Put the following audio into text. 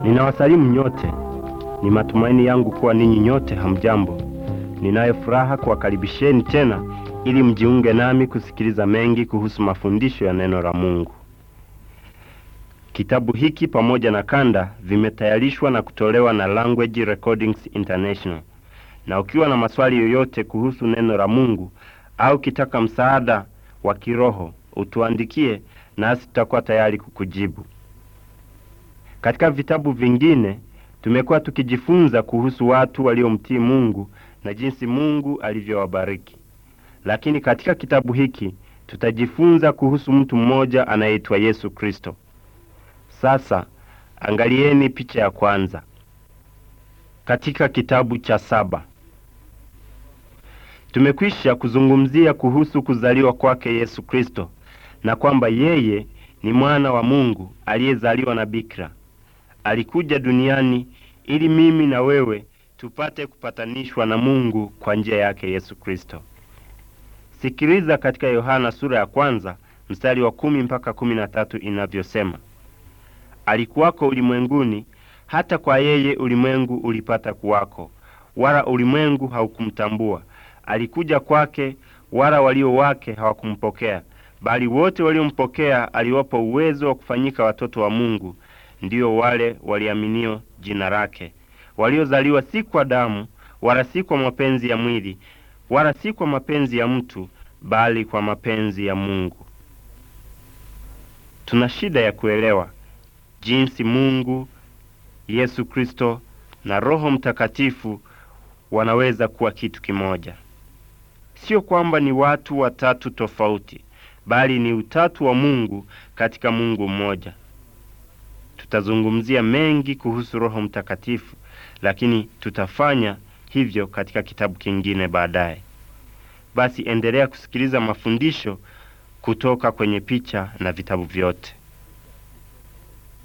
Ninawasalimu nyote. Ni matumaini yangu kuwa ninyi nyote hamjambo. Ninayo furaha kuwakaribisheni tena ili mjiunge nami kusikiliza mengi kuhusu mafundisho ya neno la Mungu. Kitabu hiki pamoja na kanda vimetayarishwa na kutolewa na Language Recordings International. Na ukiwa na maswali yoyote kuhusu neno la Mungu au kitaka msaada wa kiroho, utuandikie nasi tutakuwa tayari kukujibu. Katika vitabu vingine tumekuwa tukijifunza kuhusu watu waliomtii Mungu na jinsi Mungu alivyowabariki. Lakini katika kitabu hiki tutajifunza kuhusu mtu mmoja anayeitwa Yesu Kristo. Sasa angalieni picha ya kwanza. Katika kitabu cha 7 tumekwisha kuzungumzia kuhusu kuzaliwa kwake Yesu Kristo na kwamba yeye ni mwana wa Mungu aliyezaliwa na bikira. Alikuja duniani ili mimi na wewe tupate kupatanishwa na Mungu kwa njia yake Yesu Kristo. Sikiliza katika Yohana sura ya 1 mstari wa 10 mpaka 13 inavyosema: Alikuwako ulimwenguni, hata kwa yeye ulimwengu ulipata kuwako, wala ulimwengu haukumtambua. Alikuja kwake, wala walio wake hawakumpokea, bali wote waliompokea aliwapa uwezo wa kufanyika watoto wa Mungu, ndio wale waliaminio jina lake, waliozaliwa si kwa damu, wala si kwa mapenzi ya mwili, wala si kwa mapenzi ya mtu, bali kwa mapenzi ya Mungu. Tuna shida ya kuelewa jinsi Mungu, Yesu Kristo na Roho Mtakatifu wanaweza kuwa kitu kimoja. Sio kwamba ni watu watatu tofauti, bali ni utatu wa Mungu katika Mungu mmoja. Tutazungumzia mengi kuhusu Roho Mtakatifu, lakini tutafanya hivyo katika kitabu kingine baadaye. Basi endelea kusikiliza mafundisho kutoka kwenye picha na vitabu vyote.